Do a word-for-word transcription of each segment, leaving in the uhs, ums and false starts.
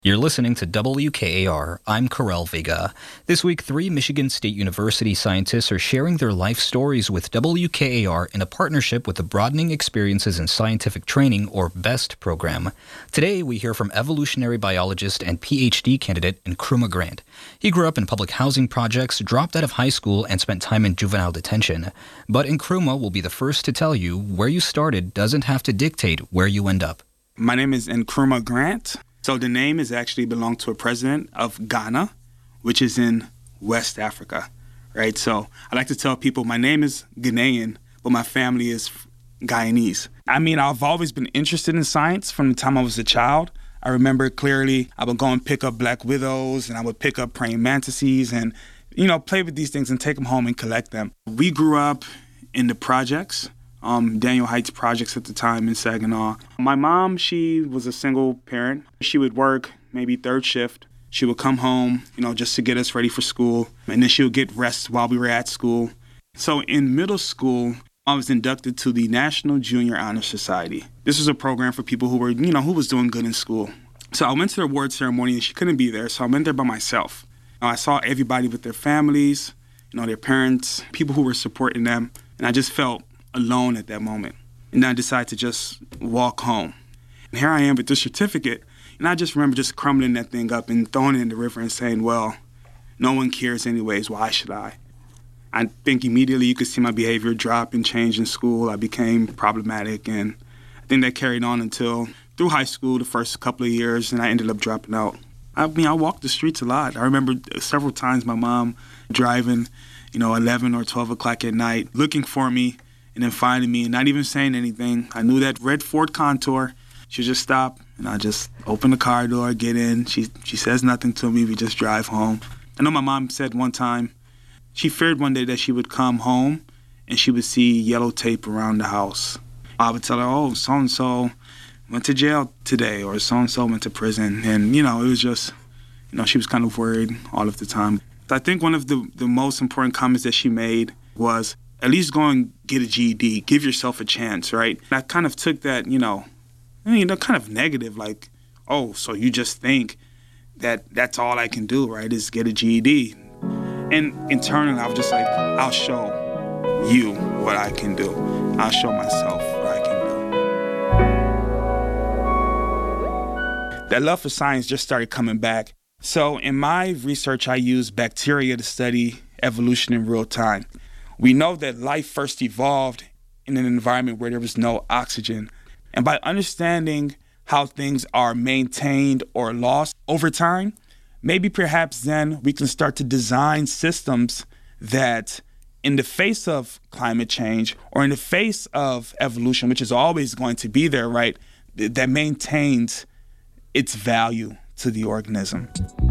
You're listening to W K A R. I'm Karel Vega. This week, three Michigan State University scientists are sharing their life stories with W K A R in a partnership with the Broadening Experiences in Scientific Training, or BEST program. Today, we hear from evolutionary biologist and P H D candidate Nkrumah Grant. He grew up in public housing projects, dropped out of high school, and spent time in juvenile detention. But Nkrumah will be the first to tell you where you started doesn't have to dictate where you end up. My name is Nkrumah Grant. So the name is actually belonged to a president of Ghana, which is in West Africa, right? So I like to tell people my name is Ghanaian, but my family is Guyanese. I mean, I've always been interested in science from the time I was a child. I remember clearly I would go and pick up black widows, and I would pick up praying mantises and, you know, play with these things and take them home and collect them. We grew up in the projects. Um, Daniel Heights projects at the time in Saginaw. My mom, she was a single parent. She would work maybe third shift. She would come home, you know, just to get us ready for school. And then she would get rest while we were at school. So in middle school, I was inducted to the National Junior Honor Society. This was a program for people who were, you know, who was doing good in school. So I went to the award ceremony and she couldn't be there. So I went there by myself. Now, I saw everybody with their families, you know, their parents, people who were supporting them. And I just felt alone at that moment. And I decided to just walk home. And here I am with this certificate. And I just remember just crumbling that thing up and throwing it in the river and saying, well, no one cares anyways. Why should I? I think immediately you could see my behavior drop and change in school. I became problematic. And I think that carried on until through high school, the first couple of years, and I ended up dropping out. I mean, I walked the streets a lot. I remember several times my mom driving, you know, eleven or twelve o'clock at night, looking for me, and then finding me and not even saying anything. I knew that red Ford Contour. She'd just stop, and I just open the car door, get in. She she says nothing to me. We just drive home. I know my mom said one time, she feared one day that she would come home and she would see yellow tape around the house. I would tell her, oh, so-and-so went to jail today, or so-and-so went to prison. And, you know, it was just, you know, she was kind of worried all of the time. I think one of the, the most important comments that she made was, at least go and get a G E D. Give yourself a chance, right? And I kind of took that, you know, you know, kind of negative, like, oh, so you just think that that's all I can do, right, is get a G E D. And internally, I was just like, I'll show you what I can do. I'll show myself what I can do. That love for science just started coming back. So in my research, I used bacteria to study evolution in real time. We know that life first evolved in an environment where there was no oxygen. And by understanding how things are maintained or lost over time, maybe perhaps then we can start to design systems that in the face of climate change or in the face of evolution, which is always going to be there, right, that maintains its value to the organism.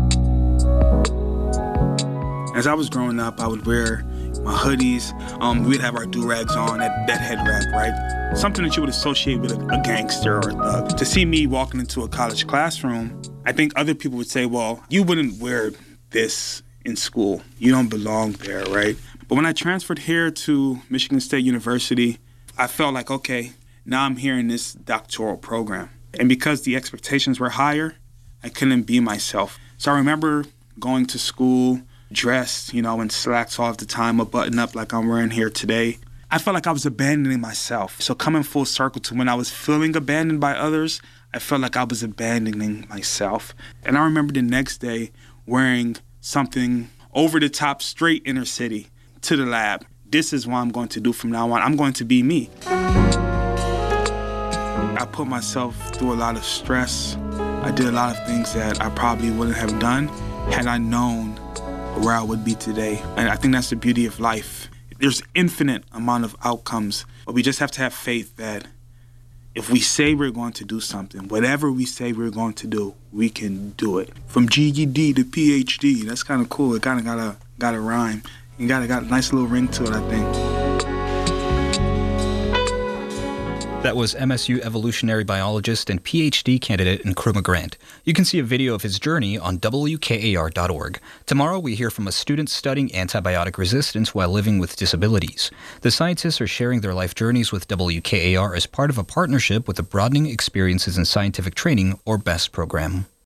As I was growing up, I would wear my hoodies, um, we'd have our do-rags on, that, that head wrap, right? Something that you would associate with a, a gangster or a thug. To see me walking into a college classroom, I think other people would say, well, you wouldn't wear this in school. You don't belong there, right? But when I transferred here to Michigan State University, I felt like, okay, now I'm here in this doctoral program. And because the expectations were higher, I couldn't be myself. So I remember going to school dressed, you know, in slacks all the time, a button up like I'm wearing here today. I felt like I was abandoning myself. So coming full circle to when I was feeling abandoned by others, I felt like I was abandoning myself. And I remember the next day wearing something over the top, straight inner city to the lab. This is what I'm going to do from now on. I'm going to be me. I put myself through a lot of stress. I did a lot of things that I probably wouldn't have done had I known where I would be today. And I think that's the beauty of life. There's infinite amount of outcomes, but we just have to have faith that if we say we're going to do something, whatever we say we're going to do, we can do it. From G E D to P H D, that's kind of cool. It kind of got a got a rhyme. You got, got a nice little ring to it, I think. That was M S U evolutionary biologist and P H D candidate Nkrumah Grant. You can see a video of his journey on W K A R dot org. Tomorrow we hear from a student studying antibiotic resistance while living with disabilities. The scientists are sharing their life journeys with W K A R as part of a partnership with the Broadening Experiences in Scientific Training, or BEST program.